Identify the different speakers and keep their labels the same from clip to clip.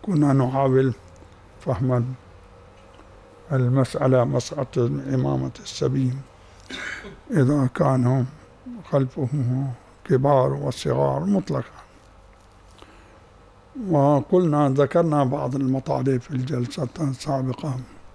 Speaker 1: كنا نحاول فهم المسألة، مسألة إمامة السبي، إذا كانوا خلفه كبار وصغار مطلقا. وقلنا ذكرنا بعض المطالب في الجلسة السابقة.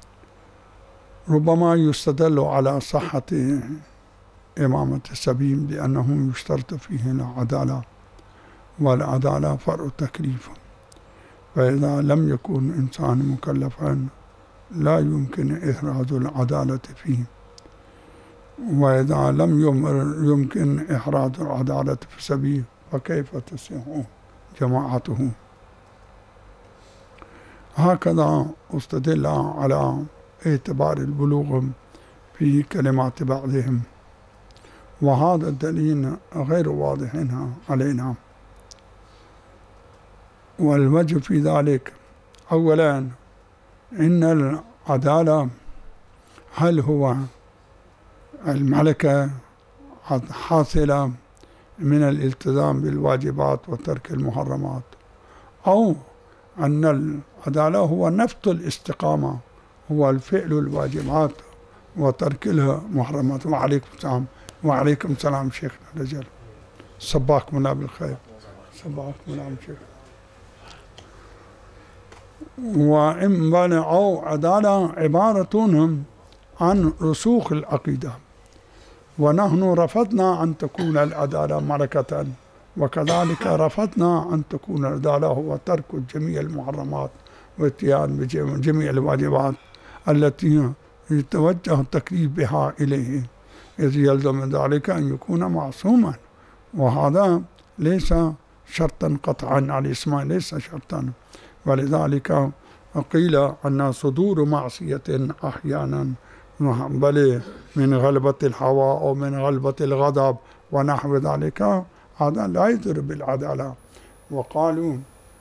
Speaker 1: ربما يستدل على صحة إمامة السبي بأنه يشترط فيه العدالة، والعدالة فرع تكليف، فإذا لم يكن إنسان مكلفا لا يمكن إحراز العدالة فيه، وإذا لم يمكن إحراز العدالة في السبي فكيف تصح جماعته؟ هكذا استدل على اعتبار البلوغ في كلمات بعضهم، وهذا الدليل غير واضح علينا. والوجه في ذلك أولا إن العدالة هل هو الملكة حاصلة من الالتزام بالواجبات وترك المحرمات، أو أن العدالة هو نفس الاستقامة، هو الفعل الواجبات وترك المحرمات. وعليكم السلام. وعليكم السلام شيخنا رجل، صباكم الله بالخير. صباكم الله شيخ. أو عدالة عبارة عن رسوخ العقيدة، ونحن رفضنا أن تكون العدالة ملكة، وكذلك رفضنا أن تكون العدالة هو ترك جميع المحرمات واتيان بجميع الواجبات التي يتوجه التكليف بها إليه، إذ يلزم ذلك أن يكون معصوما، وهذا ليس شرطا قطعا، الإسماء ليس شرطا. ولذلك قيل أن صدور معصية أحيانا بل من غلبة الهوى أو من غلبة الغضب ونحو ذلك، هذا لا يضر بالعدالة. وقالوا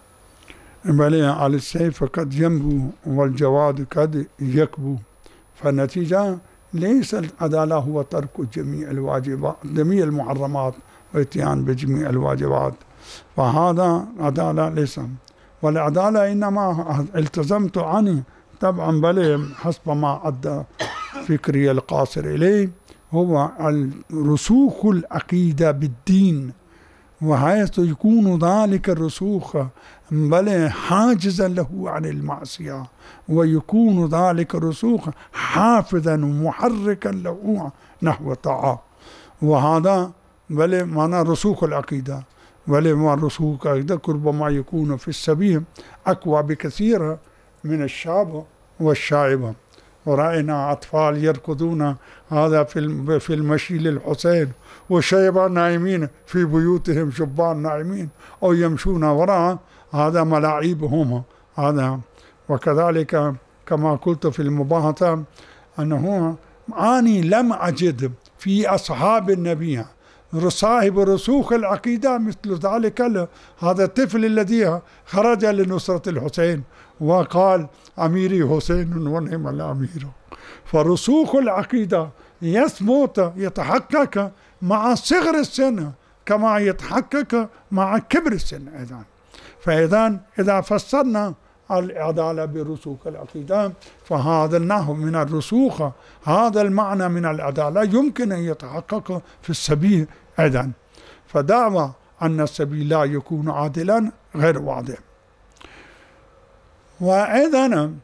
Speaker 1: بل على السيف قد ينبو والجواد قد يكبو، فالنتيجة ليس العدالة هو ترك جميع الواجبات جميع المحرمات واتيان بجميع الواجبات، فهذا عدالة ليس. والعدالة إنما التزمت عنه طبعا بل حسب ما أدى فكري القاصر إليه، هو الرسوخ العقيدة بالدين، وحيث يكون ذلك الرسوخ بل حاجزا له عن المعصية، ويكون ذلك الرسوخ حافظا ومحركا له نحو الطاعة. وهذا بل معنى رسوخ العقيدة، ولما الرسوخ ربما يكون في السبيل أقوى بكثير من الشاب والشائبة. ورأينا أطفال يركضون هذا في المشي للحسين، وشيبان نائمين في بيوتهم، شبان نائمين أو يمشون وراء، هذا ملاعبهم هذا. وكذلك كما قلت في المباحثة أنه أني لم أجد في أصحاب النبي صاحب رسوخ العقيدة مثل ذلك هذا الطفل الذي خرج لنصرة الحسين وقال أميري حسين ونعم الأمير. فرسوخ العقيدة يثبت يتحقق مع صغر السن كما يتحقق مع كبر السن أيضا. فإذا إذا فسرنا العدالة برسوخ العقيدة فهذا النحو من الرسوخ، هذا المعنى من العدالة يمكن أن يتحقق في السبيل أيضا. فدعوى أن السبيل لا يكون عادلا غير واضح. وأيضا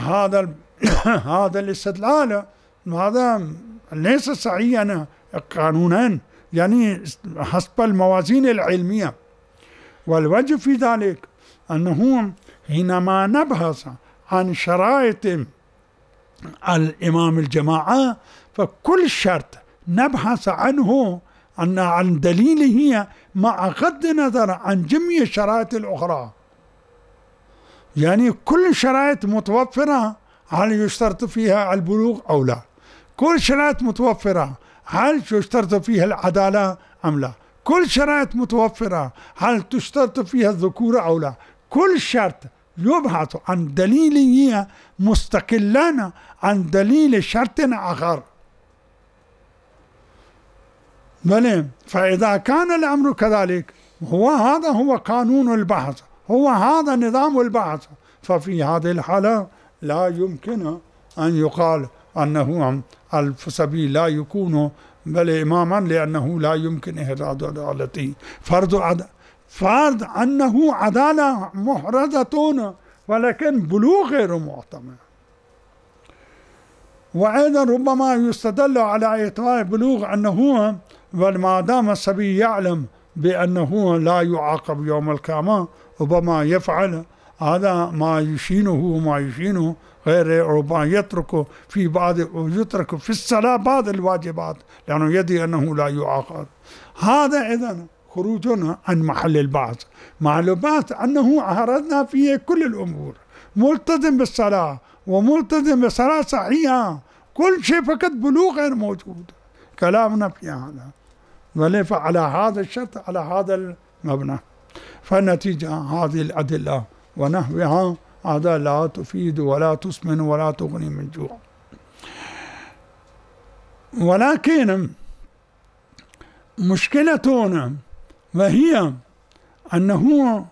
Speaker 1: هذا الاستدلال هذا ليس صحيحا قانونا، يعني حسب الموازين العلمية. والوجه في ذلك أنه حينما نبحث عن شرائط الإمام الجماعة فكل شرط نبحث عنه عن دليله مع غض النظر عن جميع الشرائط الأخرى. يعني كل شرائط متوفرة، هل يشترط فيها البلوغ أو لا؟ كل شرائط متوفرة، هل يشترط فيها العدالة أم لا؟ كل شرائط متوفرة، هل تشترط فيها الذكورة أو لا؟ كل شرط يبحث عن دليله مستقلا عن دليل شرط آخر. بل فإذا كان الأمر كذلك هذا هو قانون البحث، هو هذا نظام البعث. ففي هذه الحالة لا يمكن أن يقال أنه الفسبي لا يكون بل إماما، لأنه لا يمكن إهراء عدالته. فرض أنه عدالة محرزة، ولكن بلوغ غير معتمد. وأيضا ربما يستدل على اعتبار بلوغ أنه ما دام الصبي يعلم بأنه لا يعاقب يوم القيامة، ربما يفعل هذا ما يشينه وما يشينه غير، ربما يترك في الصلاة بعض الواجبات لأنه يدري أنه لا يعاقب. هذا إذن خروج عن محل البعث. معلومات أنه عرضنا فيه كل الأمور، ملتزم بالصلاة وملتزم بصلاة صحيحة، كل شيء فقط بلوغ غير موجود. كلامنا في هذا على هذا الشرط، على هذا المبنى. فالنتيجة هذه الأدلة ونحوها هذا لا تفيد ولا تسمن ولا تغني من جوع. ولكن مشكلتنا وهي أنه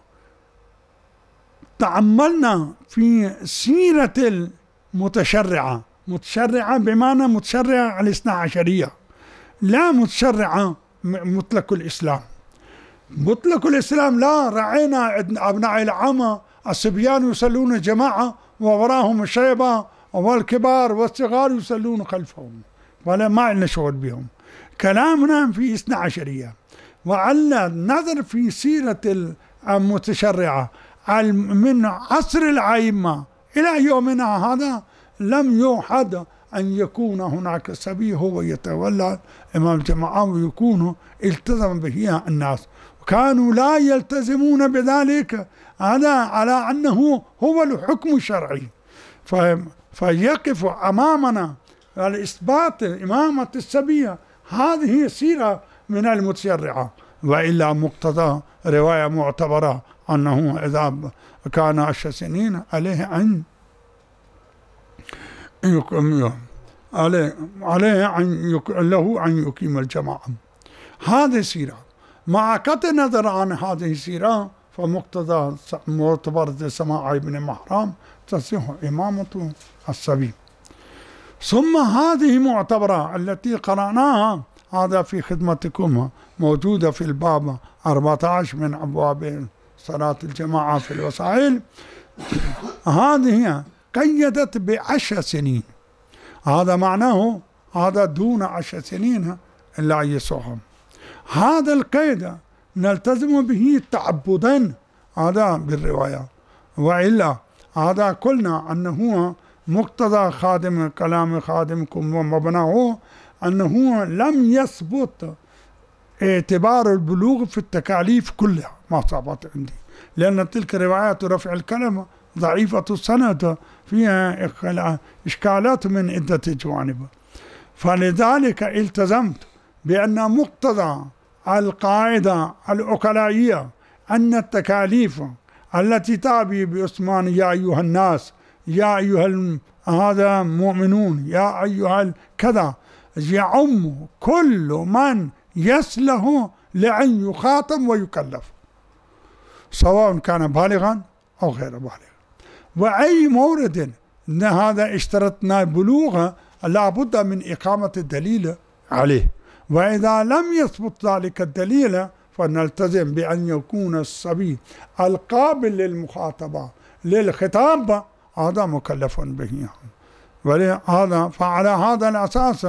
Speaker 1: تأملنا في سيرة المتشرعة، متشرعة بمعنى متشرعة الاثنى عشرية، لا متشرعة مطلق الإسلام. مطلق الإسلام لا، رأينا أبناء العامة الصبيان يصلون جماعة ووراهم الشيبة والكبار والصغار يصلون خلفهم، ولا ما لنا شغل بهم. كلامنا في اثنى عشرية. وعلى النظر في سيرة المتشرعة من عصر الأئمة إلى يومنا هذا لم يوحد أن يكون هناك صبي هو يتولى إمام الجماعة ويكون التزم به الناس، كانوا لا يلتزمون بذلك هذا على أنه هو الحكم الشرعي. فيقف أمامنا الإثبات إمامة الصبية، هذه سيرة من المتشرعة. وإلا مقتضى رواية معتبرة أنه إذا كان 10 سنين عليه أن له أن يقيم الجماعة. هذه سيرة. مع قطع النظر عن هذه السيرة فمقتضى معتبرة سماع ابن محرم تصح إمامة الصبي. ثم هذه معتبرة التي قرأناها هذا في خدمتكم موجودة في الباب 14 من أبواب صلاة الجماعة في الوسائل. هذه قيدت ب10 سنين، هذا معناه هذا دون 10 سنين لا يصح. هذا القيد نلتزم به تعبدا هذا بالرواية، وإلا هذا قلنا أنه مقتضى خادم كلام خادمكم ومبناه أنه لم يثبت اعتبار البلوغ في التكاليف كلها، ما ثبت عندي، لأن تلك روايات رفع الكلمة ضعيفة السند فيها إشكالات من عدة جوانب. فلذلك التزمت بأن مقتضى القاعدة العقلائية أن التكاليف التي تابي باسمان يا أيها الناس، يا أيها هذا مؤمنون، يا أيها كذا، يعم كل من يسله لأن يخاطب ويكلف، سواء كان بالغا أو غير بالغ. وأي مورد أن هذا اشترطنا بلوغ لا بد من إقامة الدليل عليه، وإذا لم يثبت ذلك الدليل فنلتزم بأن يكون الصبي القابل للمخاطبة للخطاب هذا مكلف به. فعلى هذا الأساس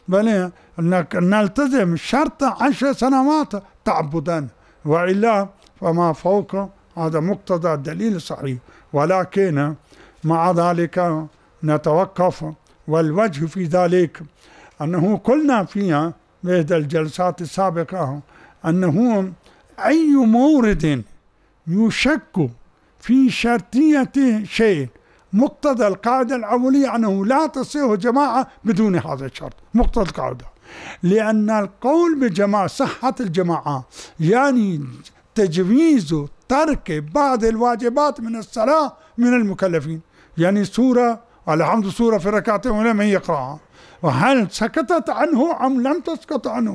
Speaker 1: نلتزم شرط 10 سنوات تعبدا، وإلا فما فوق هذا مقتضى الدليل صحيح. ولكن مع ذلك نتوقف، والوجه في ذلك أنه قلنا فيها بإحدى الجلسات السابقة أنه أي مورد يشك في شرطية شيء مقتضى القاعدة الأولية أنه لا تصح جماعة بدون هذا الشرط، مقتضى القاعدة. لأن القول بجماعة صحة الجماعة يعني تجويز ترك بعض الواجبات من الصلاة من المكلفين، يعني سورة الحمد سورة في ركعتين ولم يقرأها، وهل سكتت عنه أم لم تسكت عنه؟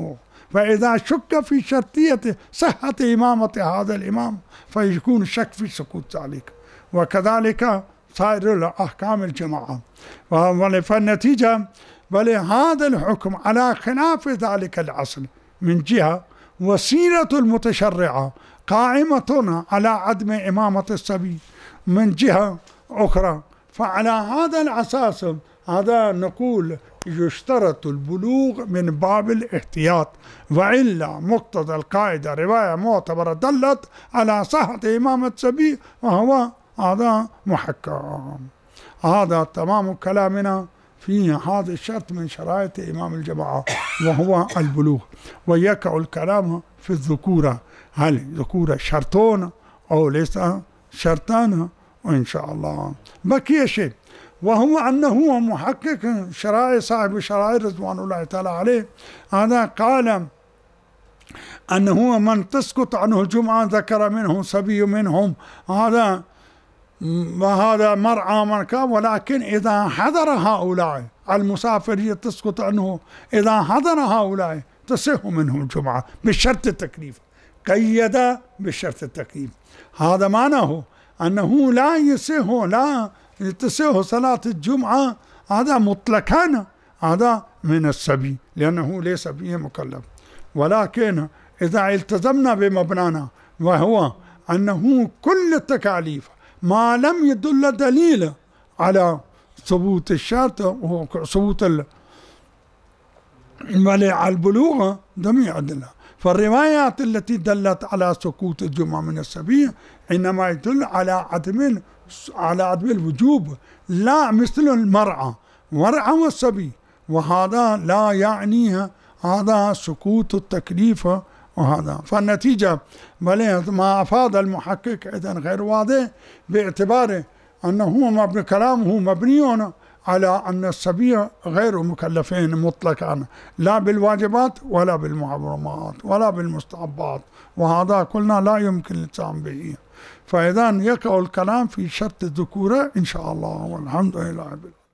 Speaker 1: فإذا شك في شرطية صحة إمامة هذا الإمام فيكون الشك في سقوط ذلك، وكذلك سائر الأحكام الجماعة. فالنتيجة بل هذا الحكم على خلاف ذلك الأصل من جهة، وسيرة المتشرعة قائمة على عدم إمامة الصبي من جهة أخرى. فعلى هذا الأساس هذا نقول يشترط البلوغ من باب الاحتياط، وإلا مقتضى القاعدة رواية معتبرة دلت على صحة إمامة الصبي وهو هذا محكم. هذا تمام كلامنا في هذا الشرط من شرائط إمام الجماعة وهو البلوغ. ويقع الكلام في الذكورة، هل الذكورة شرطون أو ليس شرطان؟ وإن شاء الله بقي شيء، وهو أنه محقق شرائع صاحب الشرائع رضوان الله تعالى عليه، هذا قال أنه من تسقط عنه الجمعة ذكر منه صبي منهم، هذا وهذا مرعى من كان، ولكن إذا حضر هؤلاء المسافر تسقط عنه، إذا حضر هؤلاء تصح منهم الجمعة بشرط التكليف، قيد بشرط التكليف. هذا معناه أنه لا تصح صلاة الجمعة هذا مطلقا هذا من الصبي لأنه ليس به مكلف. ولكن إذا التزمنا بمبنانا وهو أنه كل التكاليف ما لم يدل دليل على ثبوت الشرط وثبوت البلوغ جميع أدلة، فالروايات التي دلت على سقوط الجمعة من الصبي إنما يدل على عدم الوجوب، لا مثل المرأة والصبي، وهذا لا يعنيه هذا سقوط التكليف. وهذا فالنتيجة بل ما أفاد المحقق إذن غير واضح، باعتباره أنه كلامه مبني على أن الصبي غير مكلفين مطلقا لا بالواجبات ولا بالمحرمات ولا بالمستحبات، وهذا قلنا لا يمكن الاتهام به. فإذا يقع الكلام في شرط الذكورة إن شاء الله، والحمد لله.